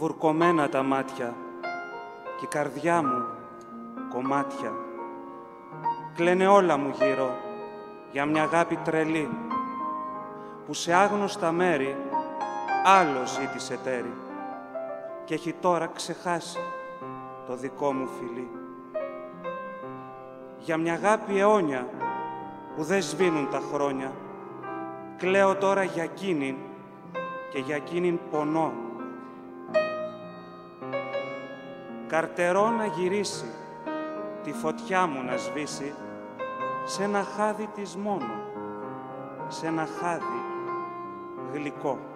βουρκωμένα τα μάτια και η καρδιά μου κομμάτια. Κλαίνε όλα μου γύρω για μια αγάπη τρελή που σε άγνωστα μέρη άλλο ζήτησε τέρι και έχει τώρα ξεχάσει το δικό μου φιλί. Για μια αγάπη αιώνια που δεν σβήνουν τα χρόνια κλαίω τώρα για εκείνην και για εκείνην πονώ. Καρτερώ να γυρίσει, τη φωτιά μου να σβήσει σε ένα χάδι της μόνο, σε ένα χάδι γλυκό.